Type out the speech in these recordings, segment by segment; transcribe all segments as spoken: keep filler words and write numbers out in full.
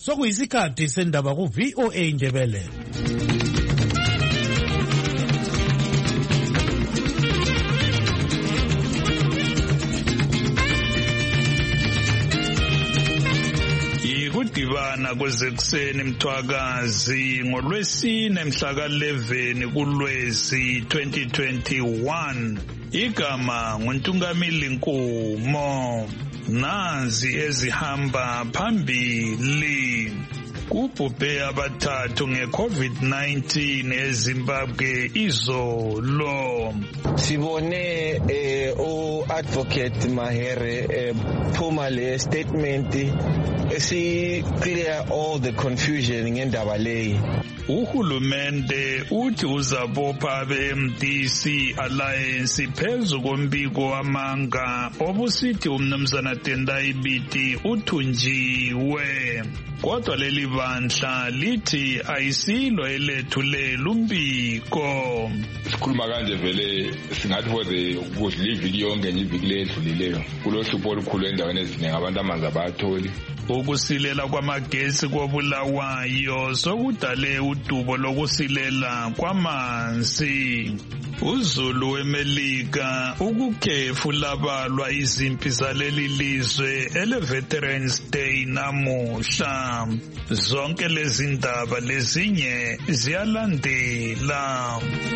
Sokuyisikhathi sendaba ku V O A Ndebele. Ikudibana kwezekuseni Mthwakazi ngolwesine mhla ka eleven kuLwezi twenty twenty-one. Igama nguNtungamili Nkumo. Nazi ezihamba phambili. Kubhubhe abathathu nge-COVID nineteen eZimbabwe izolo. Sibone eh, u-Advocate Mahere eh, phuma le statement esi clear all the confusion ngendaba leyi. Uhulumende uthi uzabopha abe-M D C Alliance phezu kombiko wamanga obusithi umnumzana Tendai Biti uthunjiwe. Kodwa leli bandla lithi ayisilo elethulela umbiko. Sikhuluma kanje vele singathi kodwa kudlula iviki yonke iviki ledlulileyo kulohlupho olukhulu endaweni eziningi abantu amanzi abatholi. Ukusilela kwamagesi kobulawayo sokudale udubo lokusilela kwamanzi. uZulu weMelika ukukhefu labalwa izimpi zaleli lizwe ele Veterans Day namuhla. Zonke lezi ndaba lezinye ziyalandela.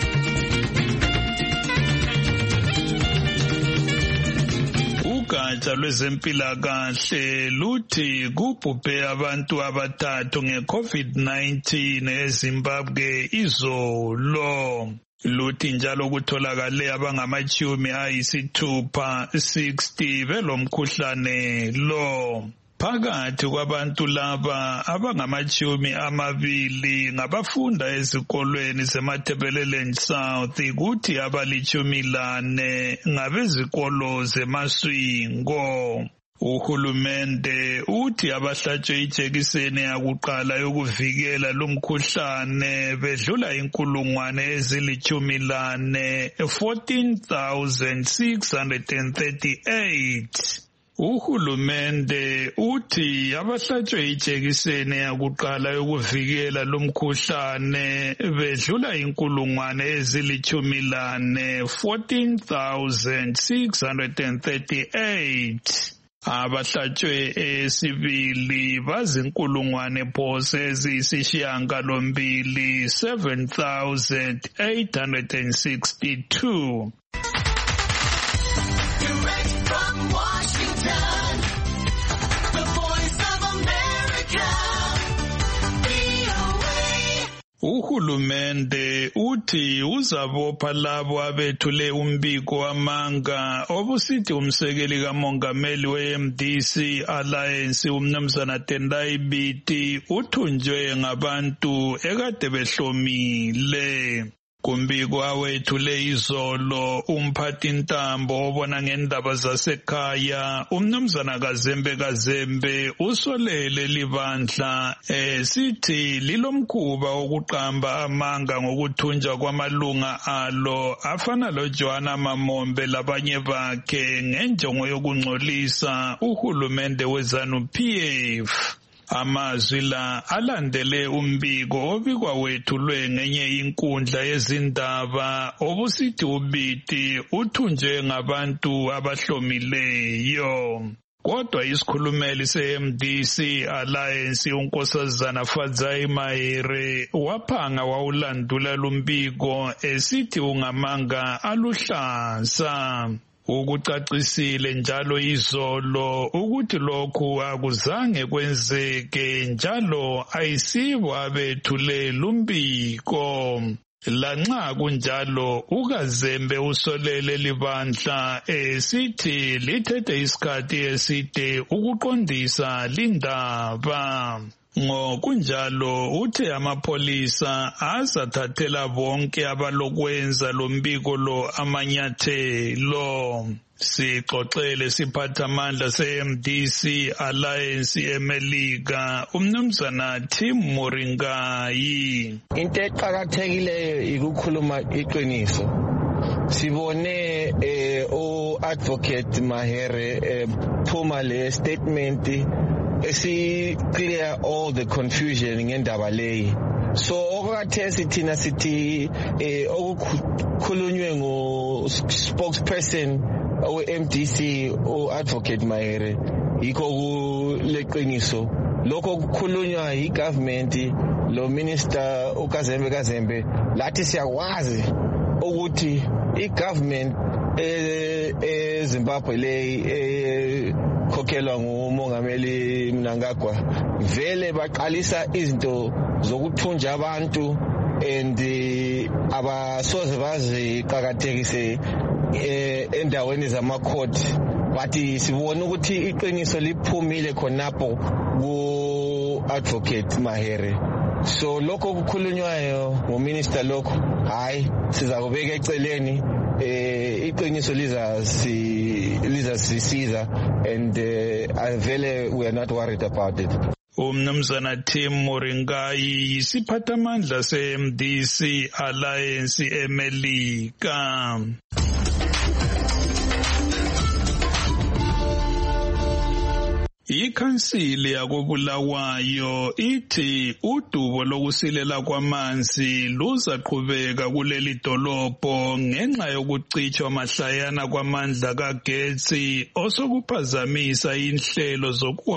Ugatsha lwezempilakahle luthi kubhubhe abantu abathathu nge-COVID nineteen eZimbabwe izolo. Luthi njalo kutholakale abangamachumi ayisithupha sixty belomkhuhlane lo. Phakathi kwabantu laba abangamachumi amabili ngabafunda ezikolweni zeMatabeleland South kuthi abalichumi lane ngabezikolo zeMaswingo. Uhulumende uthi abahlatshwe ijekiseni yakuqala yokuvikela lumkhuhlane bedlula inkulungwane ezilichumi lane fourteen thousand six hundred thirty-eight. Uhulumende uthi abahlatshwe ijekiseni yakuqala yokuvikela lumkhuhlane bedlula inkulungwane ezilichumi lane fourteen thousand six hundred thirty-eight. Abahlatshwe esibili bazinkulungwane phose eziyisishiyagalombili seven thousand eight hundred sixty-two. Direct from Washington, the Voice of America, V O A. Uhulumende uthi uzabopha labo abethule umbiko wamanga obusithi umsekeli kamongameli we-M D C Alliance umnumzana Tendai Biti uthunjwe ngabantu ekade behlomile. Kumbiko awethule izolo umphathi ntambo obona ngendaba zasekhaya umnumzana Kazembe Kazembe usolele libandla esithi lilomkhuba wokuqamba amanga ngokuthunjwa kwamalunga alo afana loJohana Mamombe labanye bakhe ngenjongo yokungcolisa uhulumende weZANU P F. Amazwi la alandele umbiko obikwa wethulwe ngenye inkundla yezindaba obusithi uBiti uthunjwe ngabantu abahlomileyo. Kodwa isikhulumeli se-M D C Alliance uNkosazana Fadzai Mahere waphanga wawulandula lumbiko esithi ungamanga aluhlaza. Ukucacisile njalo izolo ukuthi lokhu akuzange kwenzeke njalo ayisibo abethule lumbiko. Lanxa kunjalo uKazembe usolele libandla esithi lithethe isikhathi eside ukuqondisa lindaba. Ngokunjalo uthe amapholisa azathathela bonke abalokwenza lombiko lo amanyathelo. Sixoxele siphathamandla se-M D C Alliance eMelika umnumzana Tim Moringayi. Into eqhakathekileyo ikukhuluma iqiniso. sibone eh, u-advocate Mahere eh, phuma le statement esi clear all the confusion ngendaba leyi. So okwathesi thina sithi eh okukhulunywe ngo spokesperson we-M D C u-advocate Mahere yikho kuleqiniso. Lokho kukhulunywa yi-government lo minister uKazembe Kazembe lathi siyakwazi ukuthi i-government eZimbabwe le khokhelwa ngumongameli Mnangagwa vele baqalisa izinto zokuthunja abantu and abasoze baziqhakathekise endaweni zama-court. Bathi sibone ukuthi iqiniso liphumile khonapho ku-advocate Mahere. So lokho kukhulunywayo ngominister lokho hayi siza kubeka eceleni eh iqiniso liza si liza sisiza and uh, vele we are not worried about it. Umnumzana Tim Moringai isiphathamandla se-M D C Alliance eMelika. Ikhansili yakobulawayo ithi udubo lokusilela kwamanzi luzaqhubeka kuleli dolobho ngenxa yokucitshwa mahlayana kwamandla kagetsi osokuphazamisa inhlelo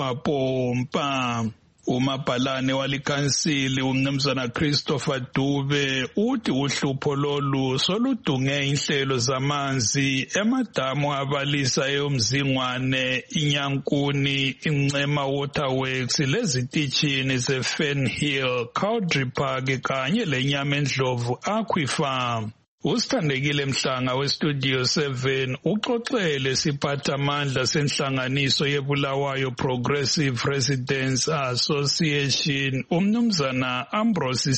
zokuwapompa. Umabhalane walikhansili umnumzana Christopher Dube uthi uhlupho lolu soludunge inhlelo zamanzi emadamu abalisa eyoMzingwane, iNyankuni, iNcema Waterworks lezitishini zeFernhill, Cowdrey Park kanye leNyamendlovu Aquifer. Usithandekile Mhlanga weStudio seven uxoxele siphathamandla senhlanganiso yeBulawayo Progressive Residents Association umnumzana Ambrose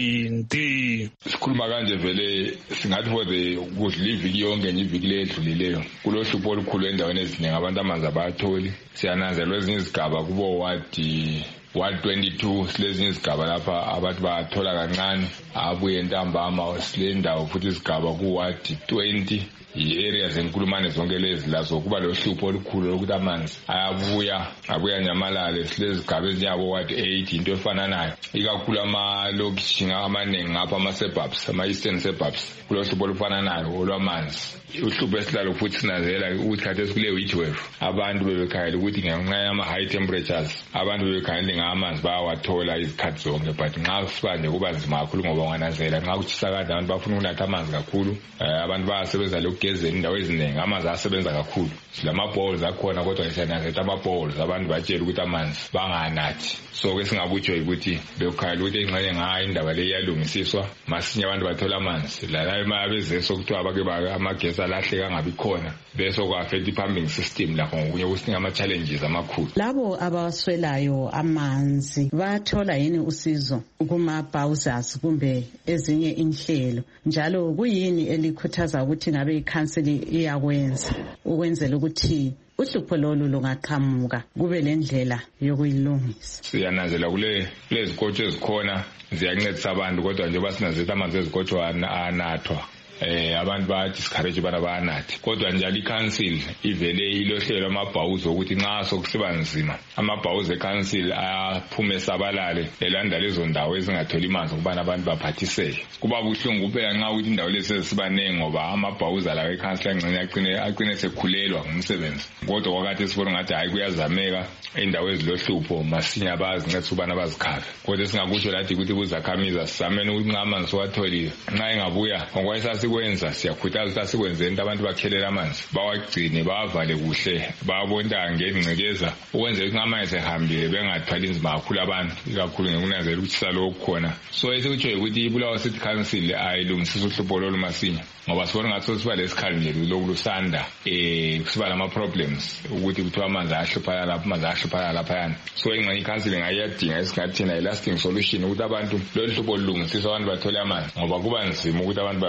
Sibindi. Sikhuluma kanje vele singathi for the kudla iviki yonke ngiviki ledlulileyo kulohlupho olukhulu endaweni eziningi abantu amanzi abatholi. Siyananzela ezinye izigaba kubo wadi one twenty-two silezinye izigaba lapha abantu bathola kancane abuye ntambama silendawo futhi izigaba ku ward twenty i-areas enkulumane zonke lezi lazo kuba lohlupho olukhulu lokuthi amanzi ayabuya abuya nyamalale silezigaba ezinyabo ward eight into efana nayo ikakhulu amalokishini amaningi ngapha ama-suburbs ama-eastern suburbs kulohlupho olufana nayo olwamanzi. Uhlupho esilalo futhi sinazela ukuthi khathi esikule witch wave abantu bebekhayela ukuthi ngenxa yama-high temperatures abantu bebekhayela ngamanzi bayawathola izikhathi zonke but nxa kusiba nje kuba nzima kakhulu ngoba ungananzela nxa kutshisa kade abantu bafuna ukunatha amanzi kakhulu abantu bayasebenza lokugezela indawo eziningi amanzi ayasebenza kakhulu. Silama-bowls akhona kodwa siyananzela ama-bowls abantu batshela ukuthi amanzi banganathi. So-ke singakutsho ukuthi bekukhayela ukuthi engxenye ngayo indaba le iyalungisiswa masinya abantu bathola amanzi lalayo mayabezeso kuthiwa bake amagesi alahleka angabi khona bese ku-affect i-pumping system lakho ngokunye kusininga ama-challenges amakhulu. Labo abaswelayo amanzi bathola yini usizo kuma-bowsers kumbe ezinye inhlelo njalo kuyini elikhuthaza ukuthi ngabe ikhansili iyakwenza ukwenzela ukuthi uhlupho lolu lungaqhamuka kube lendlela yokuyilungisa? Siyananzela kule lezikotsho ezikhona ziyancedisa abantu kodwa nje basinanzela amanzi ezikotsho anathwa eh abantu ba-discourage bana bayanathi kodwa njalo i-council ivele ilohlelo amabhawuzi ukuthi nxa sokusiba nzima amabhawuzi e-council ayaphuma esabalale elanda lezo ndawo ezingatholi manzi ukubana abantu baphathiseke. Kuba buhlungu kuphela nxa ukuthi indawo lezi sezibanengi ngoba amabhawuzi alawo e-council angcine aqine aqine sekhulelwa ngumsebenzi kodwa kwakade sibona ngathi hayi kuyazameka indawo ezilohlupho masinya bazincedisa ukubana bazikhave kodwa singakutsho lathi ukuthi kuzakhamiza sizameni ukuthi nxa amanzi siwatholile nxa engabuya ngokwayisasi kwenza siyakhuthaza ukuthi asikwenzeni abantu bakhelela amanzi bawagcine bawavale kuhle babonta ngengcekeza ukwenzela ukuthi amanzi ehambile bengathwali inzima kakhulu abantu ikakhulu ngekunanzela ukutshisa lokhu khona. So esikutsho ukuthi iBulawayo City Council ayilungisisa uhlupho lolu masinya ngoba sibona ngathi siba lesikhala nje lokulusanda eh kusiba lama-problems ukuthi kuthiwa amanzi ayahluphala lapho amanzi ayahluphala laphayana. So ingxenye i-council ngayiyadinga esingathi thina i-lasting solution ukuthi abantu lolu hlupho lulungisiswe abantu bathole amanzi ngoba kuba nzima ukuthi abantu baphile amanzi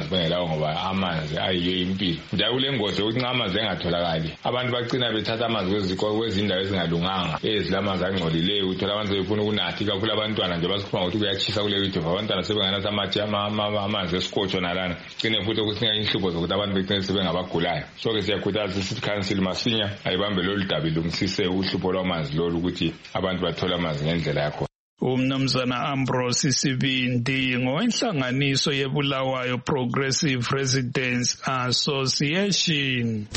amanzi bengelawo ngoba amanzi ayiyo impilo. Njalo kule ngozi yokuthi nxa amanzi engatholakali abantu bagcina bethatha amanzi kwezikolo kwezindawo ezingalunganga ezilamanzi angcolileyo, uthola abantu befuna ukunatha, ikakhulu abantwana nje basikhuluma ukuthi kuyatshisa kule video, abantwana sebenganatha amatshe amanzi esikotsho nalana, gcine futhi kusinika inhlupho zokuthi abantu begcine sebengabagulayo. So ke siyakhuthaza i-City Council masinya ayibambe lolu daba ilungisise uhlupho lwamanzi lolu ukuthi abantu bathole amanzi ngendlela yakho. Umnumzana Ambrose Sibindi ngowenhlanganiso yeBulawayo Progressive Residents Association.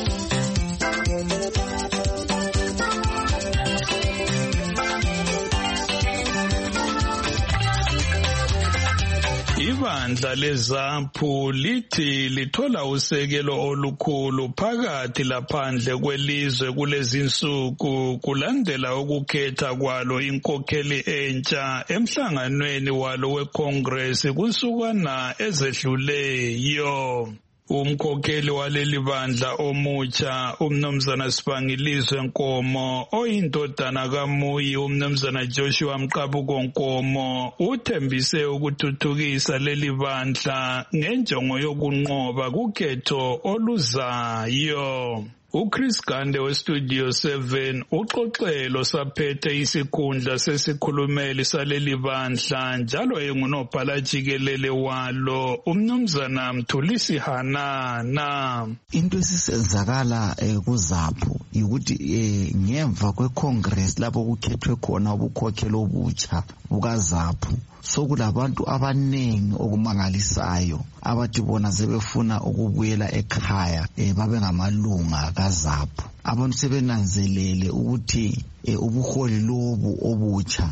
Ibandla leZAPHU lithi lithola usekelo olukhulu phakathi laphandle kwelizwe kulezinsuku kulandela ukukhetha kwalo inkokheli entsha emhlanganweni walo weCongress kusukana ezedluleyo. Umkhokheli waleli bandla omutsha umnumzana Sibangilizwe Nkomo oyindodana kaMuyi umnumzana Joshua Mqabuko Nkomo uthembise ukuthuthukisa leli bandla ngenjongo yokunqoba kukhetho oluzayo. uChris Gande weStudio seven uxoxelo saphethe isikhundla sesikhulumeli saleli bandla njalo engunobhala jikelele walo umnumzana Mthulisi Hanana. Into esisenzakala kuZAPHU ukuthi ngemva kweCongress lapho kukhethwe khona ubukhokheli obutsha bukaZAPHU sokulabantu abanengi okumangalisayo abathi bona sebefuna ukubuyela ekhaya babe ngamalunga kaZAPHU. Abantu sebenanzelele ukuthi ubuholi lobu obutsha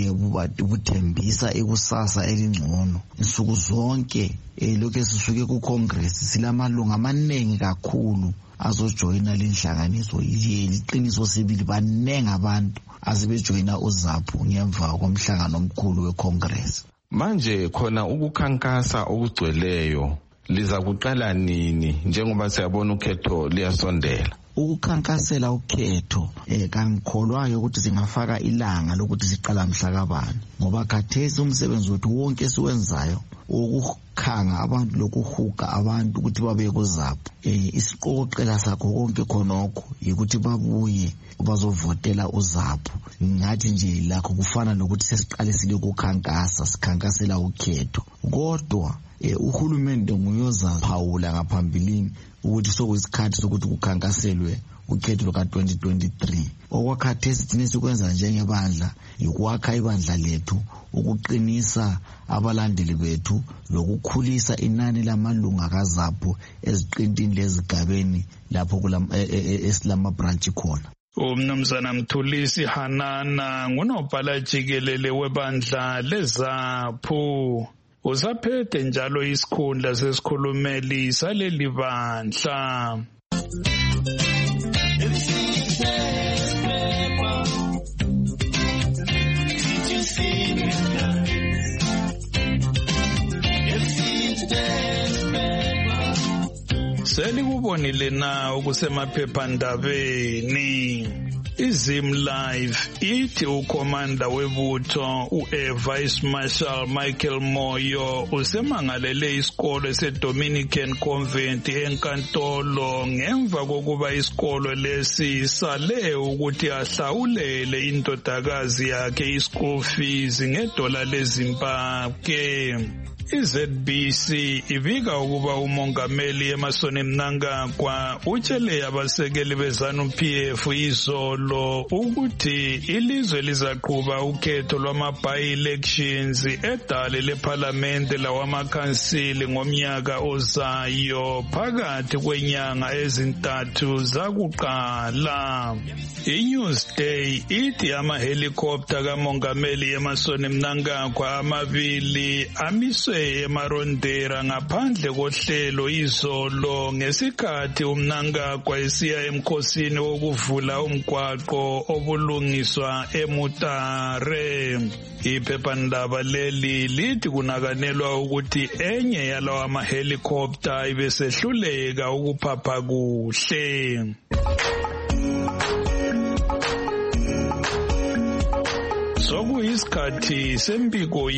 buthembisa ikusasa elingcono. Insuku zonke lokho esisuke kuCongress silamalunga amaningi kakhulu azojoyina lenhlanganiso liqiniso sibili banengi abantu azibejoyina uZAPHU ngemva komhlangano omkhulu weCongress. Manje khona ukukhankasa okugcweleyo liza kuqala nini njengoba siyabona ukhetho liyasondela? Ukukhankasela ukhetho eh kangikholwayo ukuthi singafaka ilanga lokuthi siqala mhla kabani ngoba khathesi umsebenzi wethu wonke esiwenzayo ukukhanga abantu lokuhuga abantu ukuthi babe kuZAPHU. eh isiqoqela sakho konke khonokho ukuthi babuye bazovotela uZAPHU. Ngathi nje lakho kufana nokuthi sesiqale sile kukhankasa sikhankasela ukhetho, kodwa uhulumende nguyoza phawula ngaphambilini ukuthi sokuyisikhathi sokuthi kukhankaselwe ukhetho luka twenty twenty-three. Okwakhathesi thina sikwenza njengebandla yokwakha ibandla lethu, ukuqinisa abalandeli bethu lokukhulisa inani lamalunga kaZAPHU eziqintini lezigabeni lapho esilama branch khona. Umnumzana Mthulisi Hanana ngunobhala jikelele webandla leZAPHU. Usaphethe njalo isikhundla sesikhulumeli saleli bandla. Selikubonile na okusemaphephandabeni. iZim Live ithi ukomanda webutho uVice Marshal Michael Moyo usemangalele isikolo seDominican Convent eNkantolo ngemva kokuba isikolo lesi sale ukuthi ahlawulele indodakazi yakhe ischool fees ngedola leZimbabwe. iZ B C ibika ukuba umongameli Emmerson Mnangagwa utshele abasekeli beZANU-P F izolo ukuthi ilizwe lizaqhuba ukhetho lwama-by-elections edale leParlamente lawamakhansili ngomnyaka ozayo phakathi kwenyanga ezintathu zakuqala. iNewsday ithi amahelikopter kamongameli Emmerson Mnangagwa amabili amiswe eMarondera ngaphandle kohlelo izolo ngesikhathi uMnangagwa esiya emkhosini wokuvula umgwaqo obulungiswa eMutare. Iphephandaba leli lithi kunakanelwa ukuthi enye yalawa amahelikopter ibesehluleka ukuphapha kuhle. Sokuyizolo isikhathi sempiko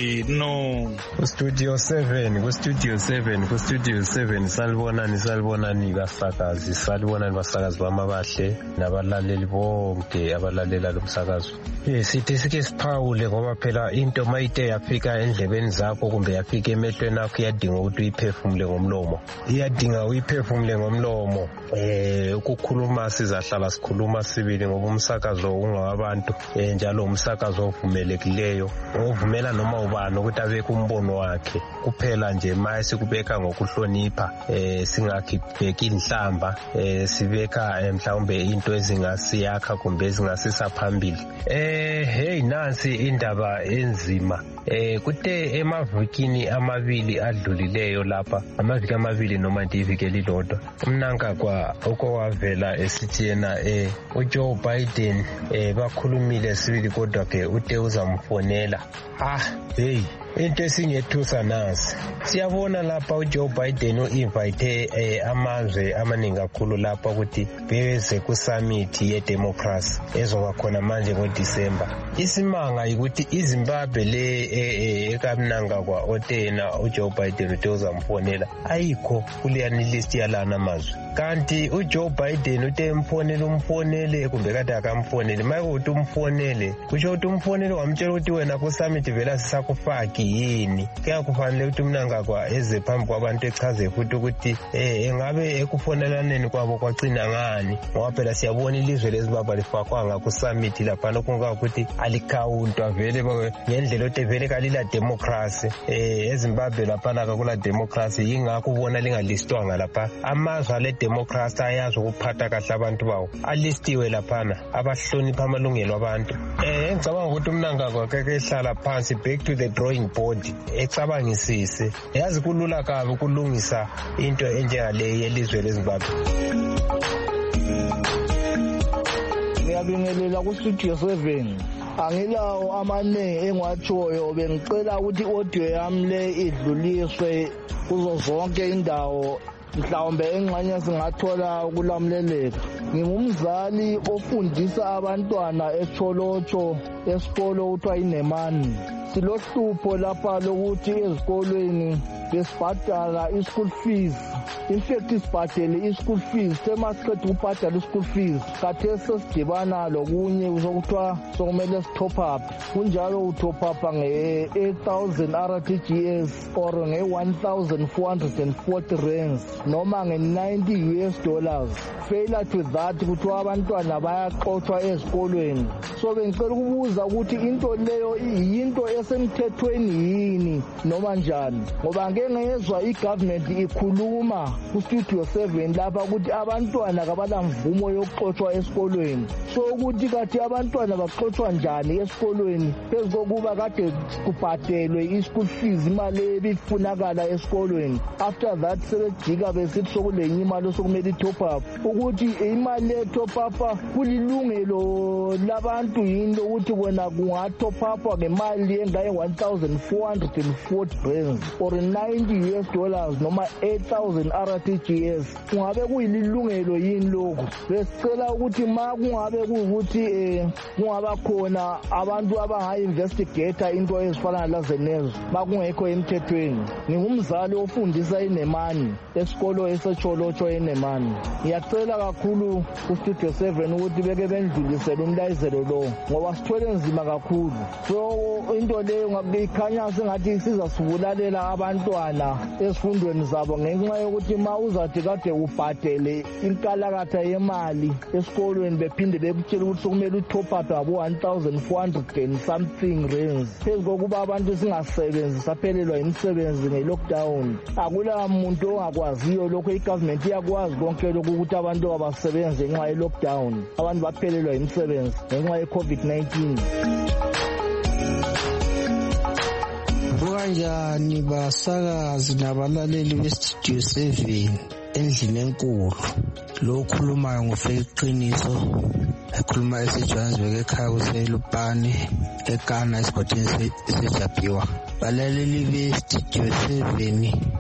yenu. Studio seven, ku Studio seven, ku Studio seven salibonani salibonani basakazi, salibonani basakazi bamabahle nabalaleli bonke abalalela lo msakazo. Yes, sithi sike siphawule ngoba phela into mayite yafika endlebeni zakho kumbe yafika emehlweni akho iyadinga ukuthi uyiphefumule ngomlomo. Iyadinga uyiphefumule ngomlomo. Eh ukukhuluma sizahlala sikhuluma sibili ngoba umsakazo ungawabantu eh njalo umsakazo ovumelekileyo. Ovumela noma ubani ukuthi abeke umbono wakhe. Kuphela nje maye sikubeka ngokuhlonipha eh singakhibheki inhlamba eh sibeka mhlawumbe into ezingasiyakha kumbe ezingasisa phambili. Eh hey nansi indaba enzima. Eh kuthe emavikini amabili adlulileyo lapha amaviki amabili noma ndiviki elilodwa umnanga kwa okwavela esithi yena eh uJoe Biden eh bakhulumile sibili kodwa ke ute uzamfonela. Ah hey into esingethusa nasi siyabona lapha uJoe Biden uinvite eh, amazwe amaningi kakhulu lapha ukuthi beze ku summit ye democracy ezoba khona manje ngoDecember. Isimanga ukuthi iZimbabwe le ekamnanga kwa otena uJoe Biden uToza mfonela ayikho kuleyani list yalana amazwe. Kanti uJoe Biden utemfonela umfonele kumbe kade akamfonele maye ukuthi umfonele kusho ukuthi umfonele wamtshela ukuthi wena ku summit vela sisakufaki yini kuyakufanele ukuthi umnanga kwa eze phambi kwabantu echaze futhi ukuthi eh engabe ekufonelaneni kwabo kwacina ngani ngoba phela siyabona ilizwe leZimbabwe lifakwanga ku summit lapha lokungaka ukuthi alikawuntwa vele ngendlela othi vele kalila democracy eh eZimbabwe lapha naka kula democracy yingakho ubona lingalistwanga lapha amazwe le democracy ayazi ukuphatha kahle abantu bawo alistiwe laphana abahlonipha amalungelo abantu. Eh ngicabanga ukuthi umnanga kwakhe ehlala phansi back to the drawing board ecabangisise yazi kulula kabi ukulungisa into enjengale yelizwe leZimbabwe. Ngiyabingelela ku Studio seven. Angilawo amaningi engwatshoyo bengicela ukuthi audio yami le idluliswe kuzo zonke indawo mhlawumbe engxenye singathola ukulamleleka. Ngingumzali ofundisa abantwana eCholocho esikolo kuthiwa iNemani. Silohlupho lapha lokuthi ezikolweni besibhadala i-school fees. In fact isibhadele i-school fees semasiqeda ukubhadala i-school fees khathesi sesidibana lokunye sokuthiwa sokumele si-top up. Kunjalo u-top up nge-eight thousand R T G S or nge-one thousand four hundred forty rands noma nge-ninety U S dollars. Failure to that kuthiwa abantwana bayaxothwa ezikolweni. So bengicela ukubuza ukuthi into leyo yinto esemthethweni yini noma njani ngoba ngeke ngezwa i-government ikhuluma ku Studio seven lapha ukuthi abantwana kabala mvumo yokuxothwa esikolweni. So ukuthi kathi abantwana baxothwa njani esikolweni phezukokuba kade kubhadelwe i-school fees imali ebifunakala esikolweni. After that sebejika besithi sokulenye imali sokumele i-top up ukuthi imali le-top up kulilungelo labantu yini ukuthi wena kunga-top up ngemali engaye one thousand four hundred forty rands or ninety U S dollars noma eight thousand R T G S. Kungabe kuyililungelo yini lokho? Besicela ukuthi ma kungabe kuukuthi eh kungaba khona abantu abanga-investigate into ezifana lazenezo makungekho emthethweni. Ngingumzali ofundisa iNemani esikolo eseCholocho eNemani. Ngiyacela kakhulu ku Studio seven ukuthi beke bendlulisele umlayezelo lo ngoba sithwele nzima kakhulu. So into leyo ngakuyikhanya sengathi sizasibulalela abantwana esifundweni zabo ngenxa yokuthi ma uzathi kade ubhadele inkalakatha yemali esikolweni bephinde bekutshela ukuthi sokumele u-top up abo one thousand four hundred and something rands phezu kokuba abantu singasebenzi saphelelwa imisebenzi nge-lockdown. Akula muntu ongakwaziyo lokho i-government iyakwazi konke lokhu ukuthi abantu abasebenze ngenxa ye-lockdown abantu baphelelwa imisebenzi ngenxa ye-COVID nineteen. Bukanjani basakazi nabalaleli beStudio seven endlini enkulu lo khulumayo ngofake iqiniso ekhuluma eseJohannesburg ekhaya kuselupane ekana esigodini seJapiwa. Balaleli beStudio seven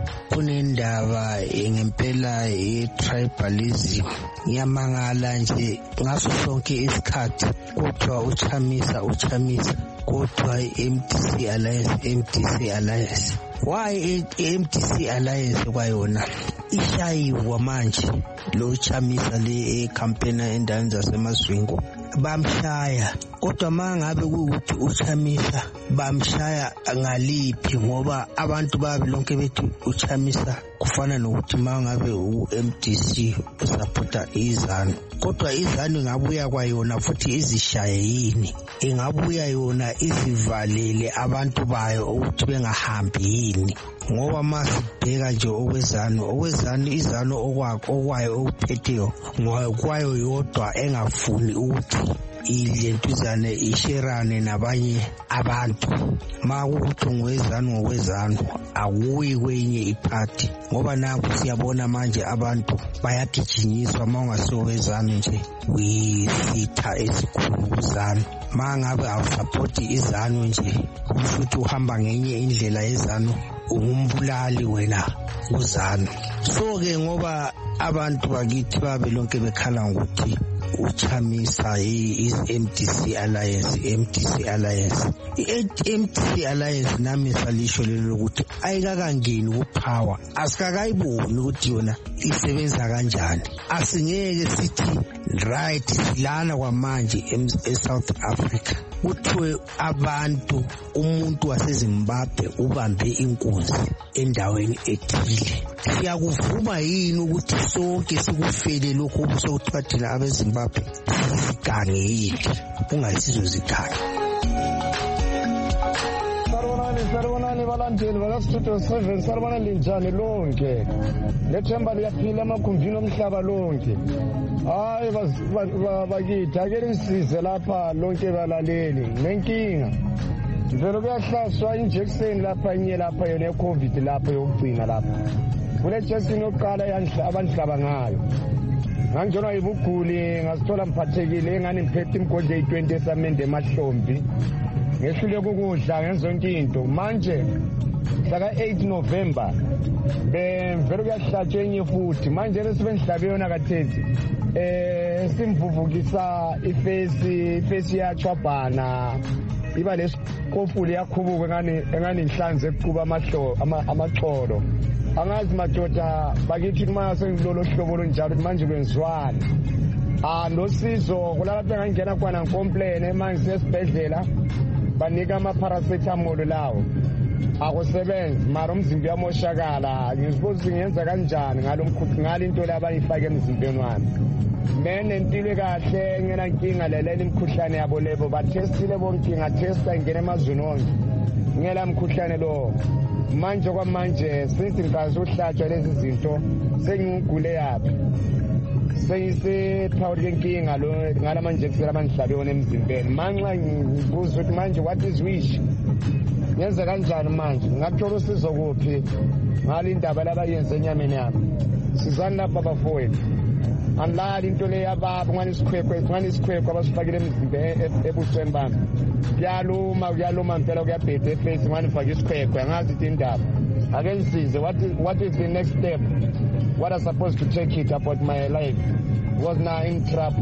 kunendaba ngempela ye-tribalism. Ngiyamangala nje ngaso sonke isikhathi kuthiwa uchamisa uchamisa kuthiwa i-M D C Alliance M D C Alliance. Why i-M D C Alliance kwayona ishayiwa manje lo chamisa le campaign endaweni zasemazwingo bamshaya, kodwa mangabe ukuthi uchamisa bamshaya ngaliphi ngoba abantu babe lonke bethi uchamisa kufana nokuthi mangabe u-M D C usapota izanu, kodwa izanu ingabuya kwayona futhi izishaye yini, ingabuya yona izivalele abantu bayo ukuthi bengahambi yini, ngoba masibheka nje okwezanu okwezanu izanu okwakho okwayo okuphetheyo ngokwayo yodwa engafuni ukuthi ilentuzane isherane nabanye abantu. Makuthi ngwezanu ngokwezanu akuyi kwenye iphathi, ngoba naku siyabona manje abantu bayagijinyiswa mawungasowezanu nje uyisitha esikhulu kuzanu. Mangabe awusapoti izanu nje futhi uhamba ngenye indlela yezanu ungumbulali wena uzanu. So ke ngoba abantu bakithi babe lonke bekhala ukuthi uchamisa i-M D C Alliance M D C Alliance i-M D C Alliance nami salisho lelo ukuthi ayikakangeni kupower, asikakayiboni ukuthi yona isebenza kanjani. Asingeke sithi right silana kwamanje e-South Africa kuthiwe abantu umuntu waseZimbabwe ubambe inkunzi endaweni ethile. Siyakuvuma yini ukuthi sonke sikufele lokho obusokuthiwa thina abeZimbabwe sigange yini ungayisizo zigange? Saribonani balandeli baka-Studio seven, saribonani linjani lonke, lethemba liyaphila emakhumbini omhlaba lonke. Hayi bakithi ake lisize lapha lonke balaleli nenkinga. Vele kuyahlaswa injection lapha inye lapha yona ye-COVID lapha yokugcina lapha. Kule injection yokuqala abandihlaba ngayo nganjona yibuguli ngazithola mphathekile engani ngiphethe imgodle eyi-twenty esamende emahlombi ngehlule kukudla ngenzonke into. Manje mhlaka-eight November bemvele kuyahlatshwa enye futhi manje sebendihlabe yona kathesi eh simvuvukisa ifesi ifesi yachwabhana iba lesikofuli yakhubuka engani engani inhlanze ekuquba amahlo amaxolo. Angazi madoda bakithi uma sengilolo hlobo lonjalo manje kwenziwani. Ah nosizo kulapha engangena kwana ngicomplain manje sesibhedlela banika ama paracetamol lawo akusebenzi mara umzimba yamoshakala. Ngizibuza ngenza kanjani ngalo mkhuthi ngalo into labayifaka emzimbeni wami. Mene impilo kahle ngena inkinga lelela imkhuhlane yabo lebo bathestile bonke ngatesta ingene emazweni onke ngela mkhuhlane lo. Manje kwamanje since ngikazi uhlatshwa lezi zinto sengigule yaphi seyise proud lenkinga lo ngalama injection abandihlabe wona emzimbeni. Manxa ngibuza ukuthi manje what is wish yenza kanjani manje ngathola usizo kuphi ngale indaba labayenze enyameni yami. Sizani lapha bafowethu anilali into le yababa ngani isikhwekhwe ngani isikhwekhwe abasifakile emzimbeni ebusweni bami kuyaluma kuyaluma impela kuyabheda efesi ngani faka isikhwekhwe angazi ukuthi indaba ake ngisize. What is, what is the next step? What am I supposed to take it about my life? Was now in trouble.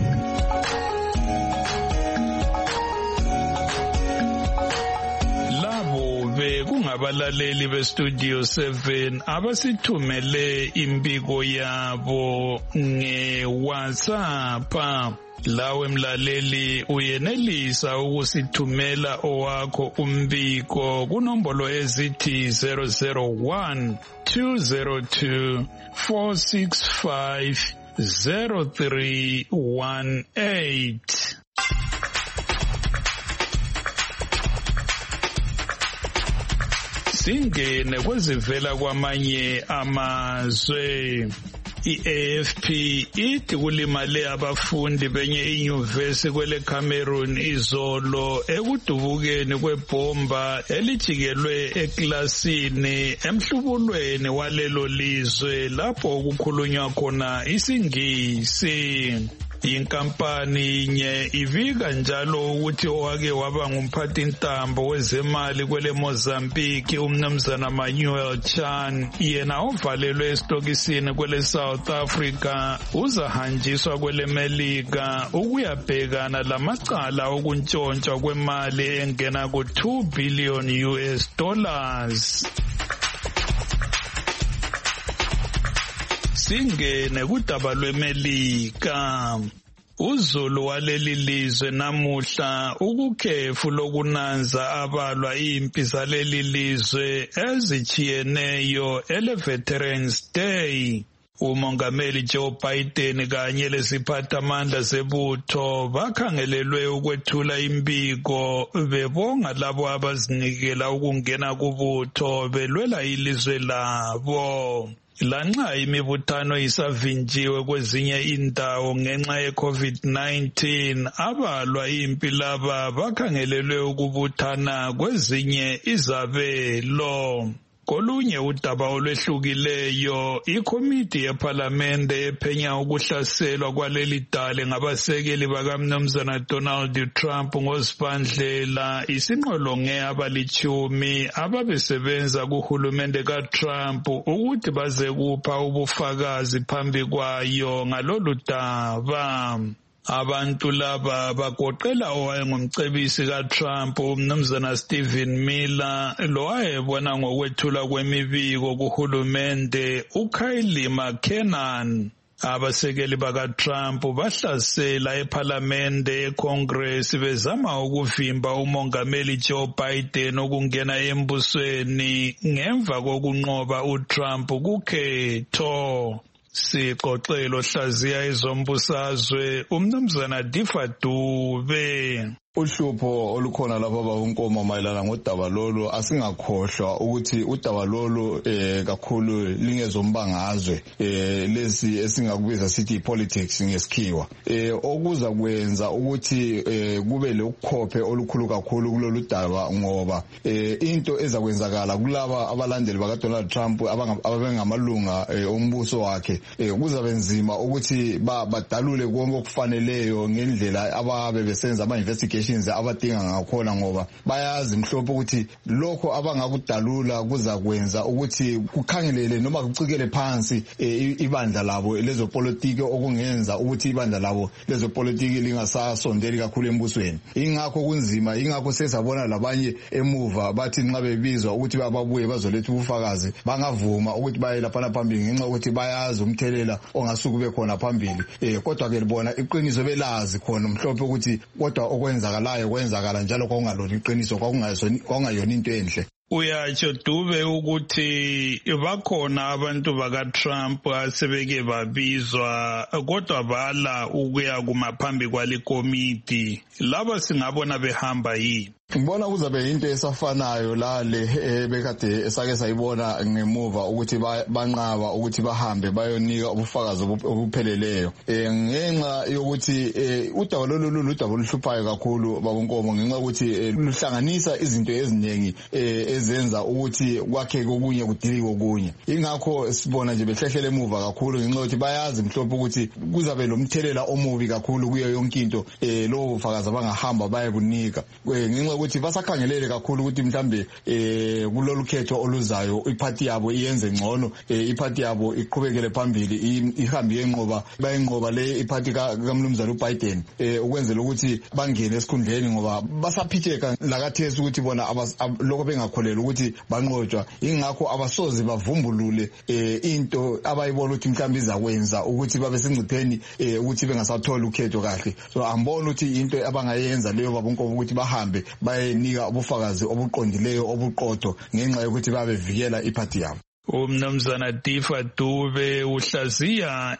Kungabalaleli be-Studio seven abasithumele impiko yabo nge-WhatsApp. Lawe mlaleli uyenelisa ukusithumela owakho umbiko kunombolo ezithi zero zero one two zero two four six five zero three one eight. Singene kwezivela kwamanye amazwe. I-A F P ithi kulimale abafundi benye inyuvesi kwele Cameroon izolo ekudubukeni kwebhomba elijikelwe eklasini emhlubulweni walelo lizwe lapho kukhulunywa khona isiNgisi. Inkampani inye ivika njalo ukuthi owake waba ngumphathintambo wezemali kwele Mozambique umnumzana Manuel Chan yena ovalelwe esitokisini kwele South Africa uzahanjiswa kwele Melika ukuyabhekana lamacala okuntshontshwa kwemali engena ku two billion U S dollars. Singene kudaba lweMelika. Uzulu waleli lizwe namuhla ukukhefu lokunanza abalwa impi zaleli lizwe ezichiyeneyo ele Veterans Day. Umongameli Joe Biden kanye lesiphathamandla sebutho bakhangelelwe ukwethula imbiko bebonga labo abazinikela ukungena kubutho belwela ilizwe labo. Lanxa imibuthano isavinjiwe kwezinye indawo ngenxa ye COVID nineteen, abalwa impi laba bakhangelelwe ukubuthana kwezinye izabelo. Kolunye udaba olwehlukileyo, ikomiti yePhalamende ephenya ukuhlaselwa kwaleli dale ngabasekeli bakamnumzana Donald Trump ngosibandlela isinqolonge abalichumi ababesebenza kuhulumende kaTrump ukuthi baze kupha ubufakazi phambi kwayo ngalolu daba. Abantu laba bagoqela owayengumcebisi kaTrump umnumzana Stephen Miller lowayebona ngokwethula kwemibiko kuhulumende uKayleigh McKinnon. Abasekeli bakaTrump bahlasela ePhalamende eCongress bezama ukuvimba umongameli Joe Biden ukungena embusweni ngemva kokunqoba uTrump kukhetho. Sixoxelo hlaziya ezombusazwe umnumzana Difa Dube. Uhlupho olukhona lapha babunkomo mayelana ngodaba lolu asingakhohlwa ukuthi udaba lolu eh kakhulu lingezombangazwe eh lesi esingakubiza sithi politics ngesikhiwa eh okuza kwenza ukuthi eh kube lokukhophe olukhulu kakhulu kulolu daba ngoba eh into ezakwenzakala kulaba abalandeli baka Donald Trump ababengamalunga ombuso wakhe eh kuzabenzima ukuthi badalule konke okufaneleyo ngendlela ababe besenza ama investigation abadinga ngakhona ngoba bayazi mhlophe ukuthi lokho abangakudalula kuza kwenza ukuthi kukhangelele noma kucikele phansi ibandla labo lezopolitiki okungenza ukuthi ibandla labo lezopolitiki lingasasondeli kakhulu embusweni. Ingakho kunzima, ingakho sesabona labanye emuva bathi nxa bebizwa ukuthi bababuye bazoletha ubufakazi bangavuma ukuthi baye lapha phambili ngenxa ukuthi bayazi umthelela ongasuku bekhona phambili. Eh kodwa ke libona iqiniso belazi khona mhlophe ukuthi kodwa okwenza layo kwenzakala njalo kwakungalona iqiniso kwakungayona into enhle. Uyatsho Dube ukuthi bakhona abantu bakaTrump asebeke babizwa kodwa bala ukuya kumaphambi kwalikomiti. Laba singabona behamba yini? Ngibona kuzabe into esafanayo la le bekade esake sayibona ngemuva ukuthi banqaba ukuthi bahambe bayonika ubufakazi obupheleleyo eh ngenxa yokuthi udaba lolu ludaba oluhluphayo kakhulu babunkomo ngenxa ukuthi luhlanganisa izinto eziningi ezenza ukuthi kwakhe kokunye kudili kokunye. Ingakho sibona nje behlehlele emuva kakhulu ngenxa yokuthi bayazi mhlophe ukuthi kuzabe lomthelela omubi kakhulu kuyo yonke into eh lo bufakazi abangahamba bayebunika ngenxa ukuthi basakhangelele kakhulu ukuthi mhlambe eh kulolu khetho oluzayo iparty yabo iyenze ngcono iparty yabo iqhubekele phambili ihambe yenqoba bayenqoba le iparty kaMnumzana uBiden eh ukwenzela ukuthi bangene esikhundleni ngoba basaphitheka lakathesi ukuthi bona lokho bengakholela ukuthi banqotshwa. Ingakho abasozi bavumbulule eh into abayibona ukuthi mhlambe izakwenza ukuthi babe sengcipheni eh ukuthi bengasathola ukhetho kahle. So ambona ukuthi into abangayenza leyo babonke ukuthi bahambe bayenika ubufakazi obuqondileyo obuqotho ngenxa yokuthi babevikela iparty yabo. Umnumzana Difa Dube uhlaziya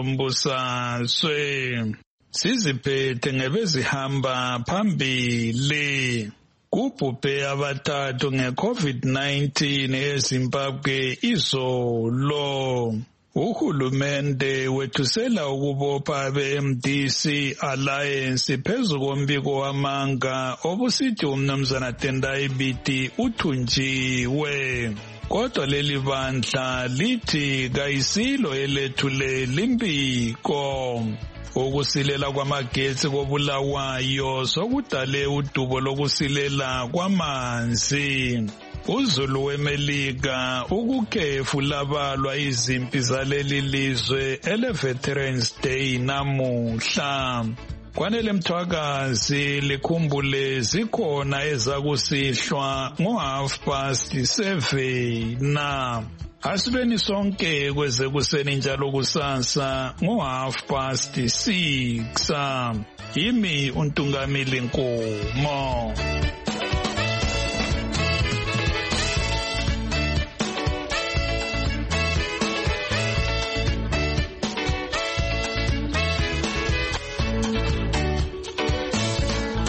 ezombusazwe. Siziphethe ngebezihamba phambili. Kubhubhe abathathu ngeCovid nineteen eZimbabwe izolo. Uhulumende wethusela ukubopha abe-M D C Alliance phezu kombiko wamanga obusithi umnumzana Tendai Biti uthunjiwe. Kodwa leli bandla lithi kayisilo elethule limbiko. Ukusilela kwamagetsi kobulawayo sokudale udubo lokusilela kwamanzi. uZulu weMelika ukukhefu labalwa izimpi zaleli lizwe ele Veterans Day namuhla. Kwanele Mthwakazi likhumbule zikhona ezakusihlwa ngo half past seven na. Asibeni sonke kweze kuseni njalo kusasa ngo half past six. Yimi uNtungamili Nkomo.